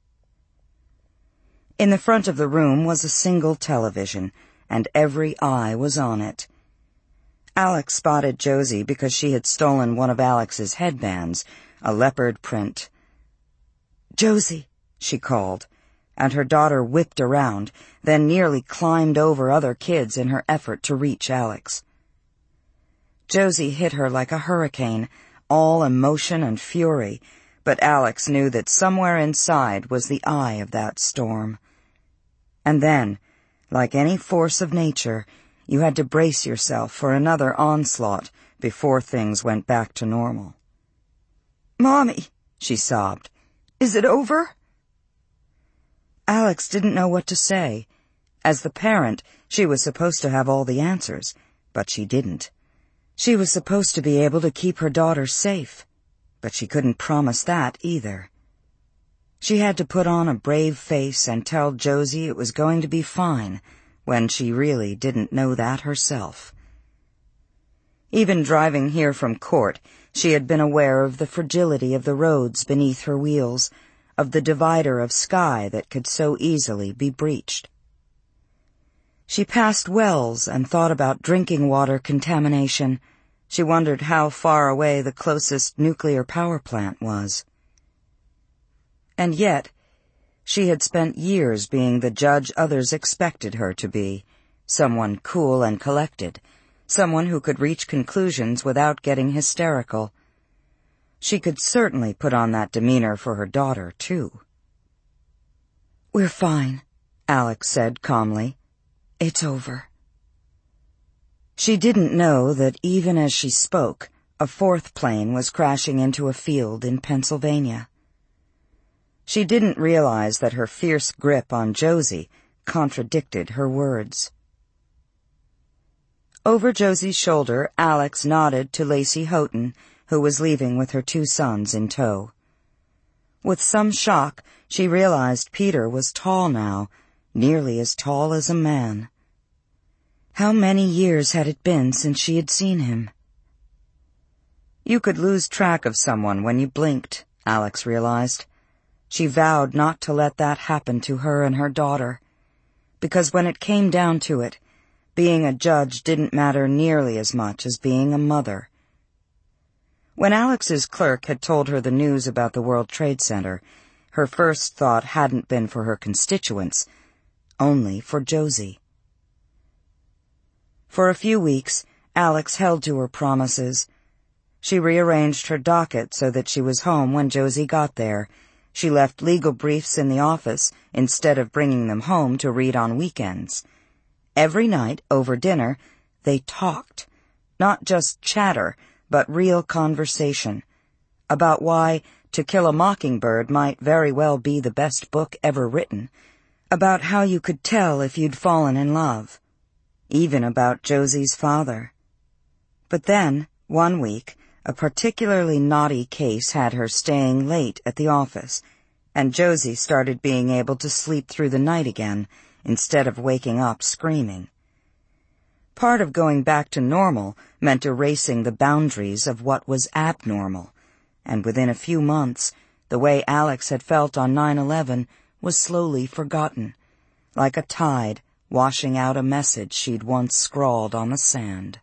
B: In the front of the room was a single television, and every eye was on it. Alex spotted Josie because she had stolen one of Alex's headbands, a leopard print. "Josie," she called, and her daughter whipped around, then nearly climbed over other kids in her effort to reach Alex. Josie hit her like a hurricane, all emotion and fury, but Alex knew that somewhere inside was the eye of that storm. And then, like any force of nature, you had to brace yourself for another onslaught before things went back to normal. "Mommy," she sobbed, "is it over?" Alex didn't know what to say. As the parent, she was supposed to have all the answers, but she didn't. She was supposed to be able to keep her daughter safe, but she couldn't promise that either. She had to put on a brave face and tell Josie it was going to be fine, when she really didn't know that herself. Even driving here from court, she had been aware of the fragility of the roads beneath her wheels, of the divider of sky that could so easily be breached. She passed wells and thought about drinking water contamination. She wondered how far away the closest nuclear power plant was. And yet, she had spent years being the judge others expected her to be, someone cool and collected, someone who could reach conclusions without getting hysterical. She could certainly put on that demeanor for her daughter, too. "We're fine," Alex said calmly. "It's over." She didn't know that even as she spoke, a fourth plane was crashing into a field in Pennsylvania. She didn't realize that her fierce grip on Josie contradicted her words. Over Josie's shoulder, Alex nodded to Lacey Houghton, who was leaving with her two sons in tow. With some shock, she realized Peter was tall now, nearly as tall as a man. How many years had it been since she had seen him? You could lose track of someone when you blinked, Alex realized. She vowed not to let that happen to her and her daughter, because when it came down to it, being a judge didn't matter nearly as much as being a mother. When Alex's clerk had told her the news about the World Trade Center, her first thought hadn't been for her constituents, only for Josie. For a few weeks, Alex held to her promises. She rearranged her docket so that she was home when Josie got there. She left legal briefs in the office instead of bringing them home to read on weekends. Every night, over dinner, they talked. Not just chatter, but real conversation. About why To Kill a Mockingbird might very well be the best book ever written. About how you could tell if you'd fallen in love. Even about Josie's father. But then, one week, a particularly naughty case had her staying late at the office, and Josie started being able to sleep through the night again, instead of waking up screaming. Part of going back to normal meant erasing the boundaries of what was abnormal, and within a few months, the way Alex had felt on nine eleven was slowly forgotten, like a tide washing out a message she'd once scrawled on the sand.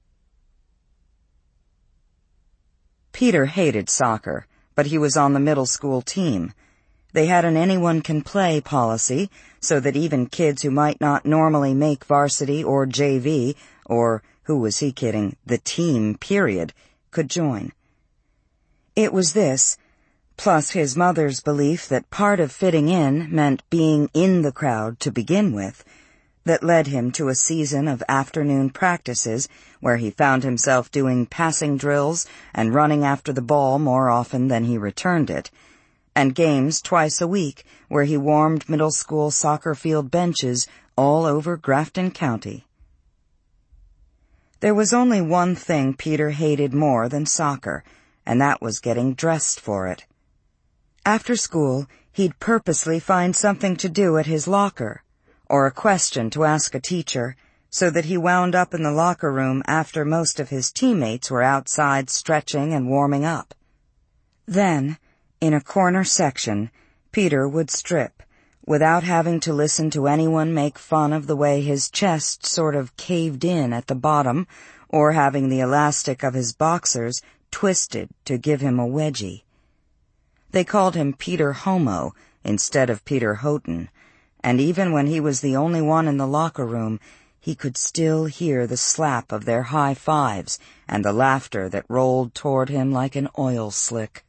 B: Peter hated soccer, but he was on the middle school team. They had an anyone-can-play policy, so that even kids who might not normally make varsity or J V, or, who was he kidding, the team, period, could join. It was this, plus his mother's belief that part of fitting in meant being in the crowd to begin with, that led him to a season of afternoon practices where he found himself doing passing drills and running after the ball more often than he returned it, and games twice a week where he warmed middle school soccer field benches all over Grafton County.
A: There was only one thing Peter hated more than soccer, and that was getting dressed for it. After school, he'd purposely find something to do at his locker, or a question to ask a teacher, so that he wound up in the locker room after most of his teammates were outside stretching and warming up. Then, in a corner section, Peter would strip, without having to listen to anyone make fun of the way his chest sort of caved in at the bottom, or having the elastic of his boxers twisted to give him a wedgie. They called him Peter Homo instead of Peter Houghton, and even when he was the only one in the locker room, he could still hear the slap of their high fives and the laughter that rolled toward him like an oil slick.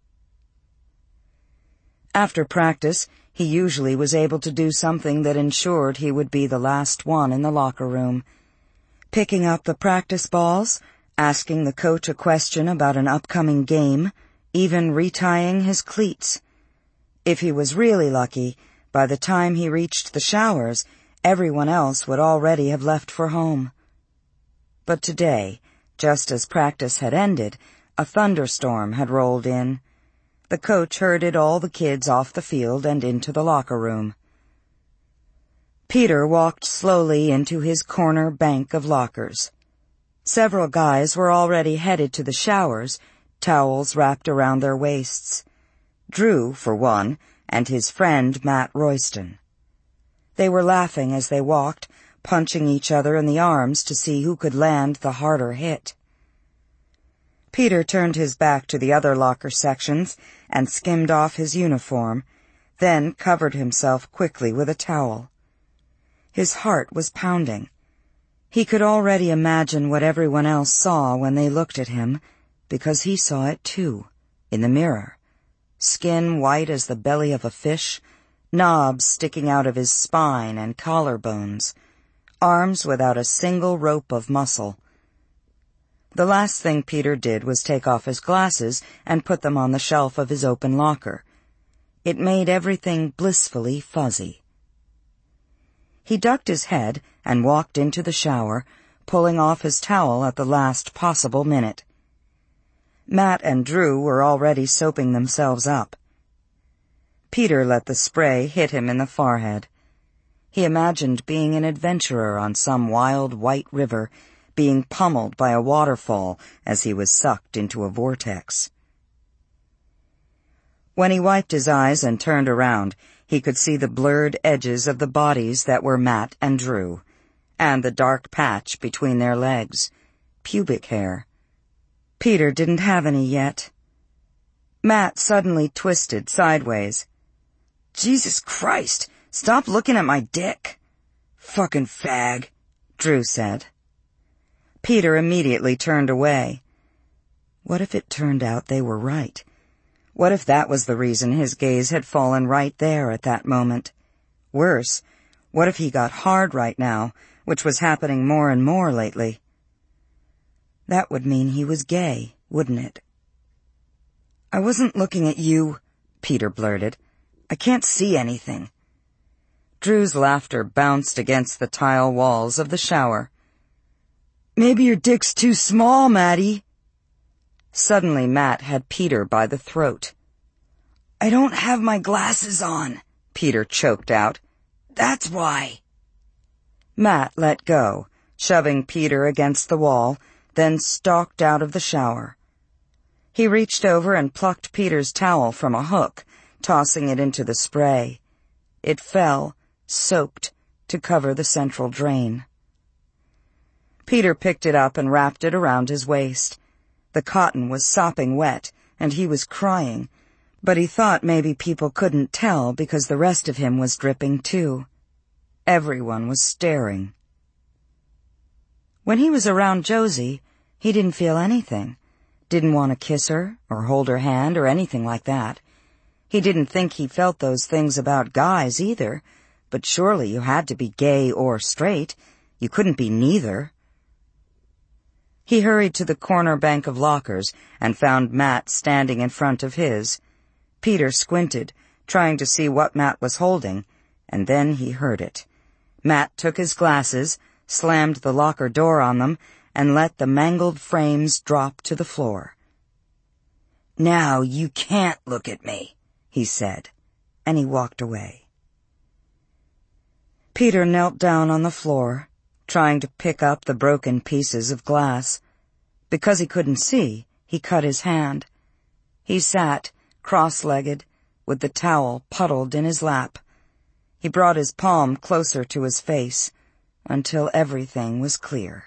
A: After practice, he usually was able to do something that ensured he would be the last one in the locker room. Picking up the practice balls, asking the coach a question about an upcoming game, even retying his cleats. If he was really lucky, by the time he reached the showers, everyone else would already have left for home. But today, just as practice had ended, a thunderstorm had rolled in. The coach herded all the kids off the field and into the locker room. Peter walked slowly into his corner bank of lockers. Several guys were already headed to the showers, towels wrapped around their waists. Drew, for one, and his friend Matt Royston. They were laughing as they walked, punching each other in the arms to see who could land the harder hit. Peter turned his back to the other locker sections and skimmed off his uniform, then covered himself quickly with a towel. His heart was pounding. He could already imagine what everyone else saw when they looked at him, because he saw it too, in the mirror. Skin white as the belly of a fish, knobs sticking out of his spine and collarbones, arms without a single rope of muscle. The last thing Peter did was take off his glasses and put them on the shelf of his open locker. It made everything blissfully fuzzy. He ducked his head and walked into the shower, pulling off his towel at the last possible minute. Matt and Drew were already soaping themselves up. Peter let the spray hit him in the forehead. He imagined being an adventurer on some wild white river, being pummeled by a waterfall as he was sucked into a vortex. When he wiped his eyes and turned around, he could see the blurred edges of the bodies that were Matt and Drew, and the dark patch between their legs, pubic hair. Peter didn't have any yet. Matt suddenly twisted sideways. "Jesus Christ, stop looking at my dick." "Fucking fag," Drew said. Peter immediately turned away. What if it turned out they were right? What if that was the reason his gaze had fallen right there at that moment? Worse, what if he got hard right now, which was happening more and more lately? That would mean he was gay, wouldn't it? "I wasn't looking at you," Peter blurted. "I can't see anything." Drew's laughter bounced against the tile walls of the shower. "Maybe your dick's too small, Matty." Suddenly Matt had Peter by the throat. "I don't have my glasses on," Peter choked out. "That's why." Matt let go, shoving Peter against the wall, then stalked out of the shower. He reached over and plucked Peter's towel from a hook, tossing it into the spray. It fell, soaked, to cover the central drain. Peter picked it up and wrapped it around his waist. The cotton was sopping wet, and he was crying, but he thought maybe people couldn't tell because the rest of him was dripping too. Everyone was staring. When he was around Josie, he didn't feel anything. Didn't want to kiss her, or hold her hand, or anything like that. He didn't think he felt those things about guys either, but surely you had to be gay or straight. You couldn't be neither. He hurried to the corner bank of lockers and found Matt standing in front of his. Peter squinted, trying to see what Matt was holding, and then he heard it. Matt took his glasses, slammed the locker door on them, and let the mangled frames drop to the floor. "Now you can't look at me," he said, and he walked away. Peter knelt down on the floor, trying to pick up the broken pieces of glass. Because he couldn't see, he cut his hand. He sat, cross-legged, with the towel puddled in his lap. He brought his palm closer to his face until everything was clear.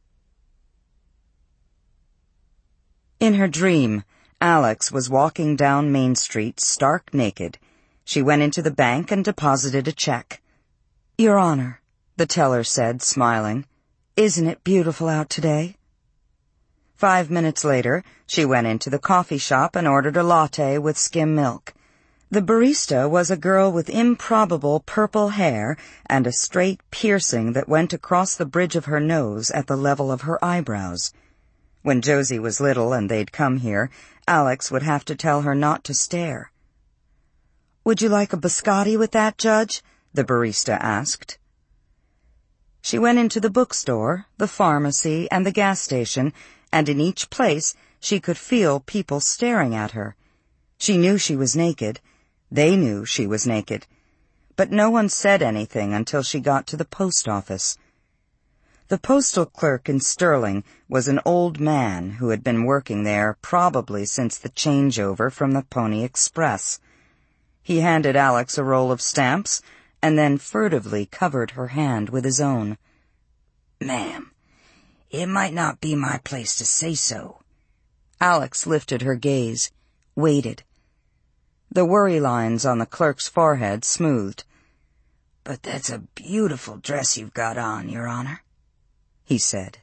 A: In her dream, Alex was walking down Main Street stark naked. She went into the bank and deposited a check. "Your Honor," the teller said, smiling, "isn't it beautiful out today?" Five minutes later, she went into the coffee shop and ordered a latte with skim milk. The barista was a girl with improbable purple hair and a straight piercing that went across the bridge of her nose at the level of her eyebrows. When Josie was little and they'd come here, Alex would have to tell her not to stare. "Would you like a biscotti with that, Judge?" the barista asked. She went into the bookstore, the pharmacy, and the gas station, and in each place she could feel people staring at her. She knew she was naked. They knew she was naked. But no one said anything until she got to the post office. The postal clerk in Sterling was an old man who had been working there probably since the changeover from the Pony Express. He handed Alex a roll of stamps and then furtively covered her hand with his own. "Ma'am, it might not be my place to say so." Alex lifted her gaze, waited. The worry lines on the clerk's forehead smoothed. "But that's a beautiful dress you've got on, Your Honor," he said.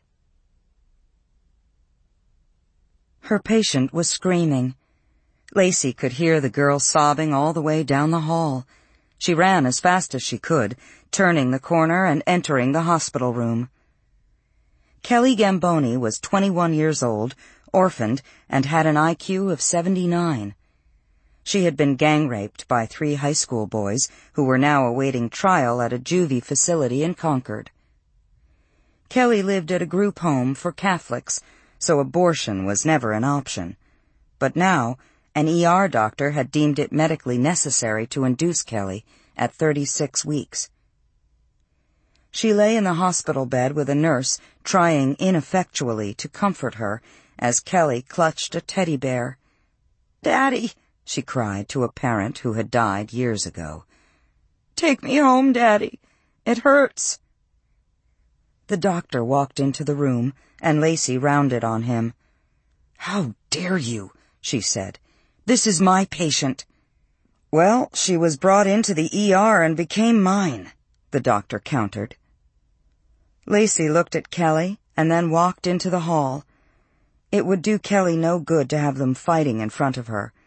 A: Her patient was screaming. Lacey could hear the girl sobbing all the way down the hall. She ran as fast as she could, turning the corner and entering the hospital room. Kelly Gamboni was twenty-one years old, orphaned, and had an I Q of seventy-nine. She had been gang-raped by three high school boys who were now awaiting trial at a juvie facility in Concord. Kelly lived at a group home for Catholics, so abortion was never an option. But now, an E R doctor had deemed it medically necessary to induce Kelly at thirty-six weeks. She lay in the hospital bed with a nurse trying ineffectually to comfort her as Kelly clutched a teddy bear. "Daddy," she cried to a parent who had died years ago. "Take me home, Daddy. It hurts." The doctor walked into the room, and Lacey rounded on him. "How dare you?" she said. "This is my patient." "Well, she was brought into the E R and became mine," the doctor countered. Lacey looked at Kelly and then walked into the hall. It would do Kelly no good to have them fighting in front of her.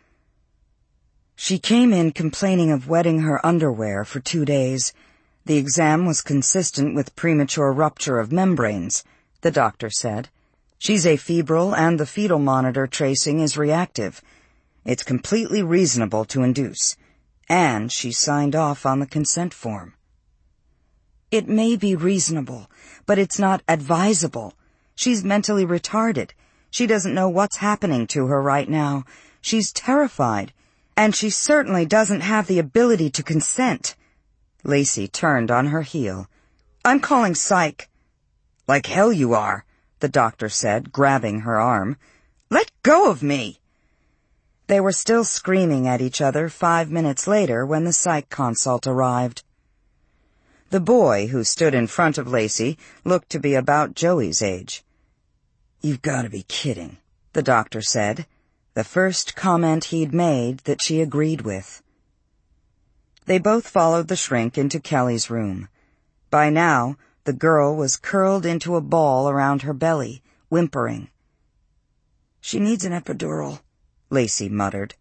A: She came in complaining of wetting her underwear for two days. The exam was consistent with premature rupture of membranes, the doctor said. She's afebrile and the fetal monitor tracing is reactive. It's completely reasonable to induce. And she signed off on the consent form. "It may be reasonable, but it's not advisable. She's mentally retarded. She doesn't know what's happening to her right now. She's terrified. And she certainly doesn't have the ability to consent." Lacey turned on her heel. "I'm calling psych." "Like hell you are," the doctor said, grabbing her arm. "Let go of me." They were still screaming at each other five minutes later when the psych consult arrived. The boy who stood in front of Lacey looked to be about Joey's age. "You've got to be kidding," the doctor said, the first comment he'd made that she agreed with. They both followed the shrink into Kelly's room. By now, the girl was curled into a ball around her belly, whimpering. "She needs an epidural," Lacey muttered.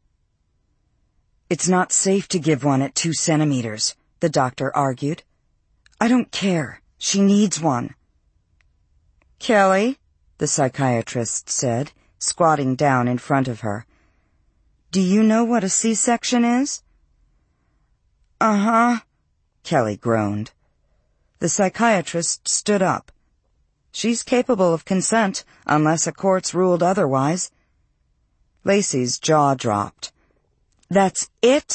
A: "It's not safe to give one at two centimeters," the doctor argued. "I don't care. She needs one." "Kelly," the psychiatrist said, squatting down in front of her. "Do you know what a C-section is?" "Uh-huh," Kelly groaned. The psychiatrist stood up. She's capable of consent, unless a court's ruled otherwise. Lacey's jaw dropped. That's it?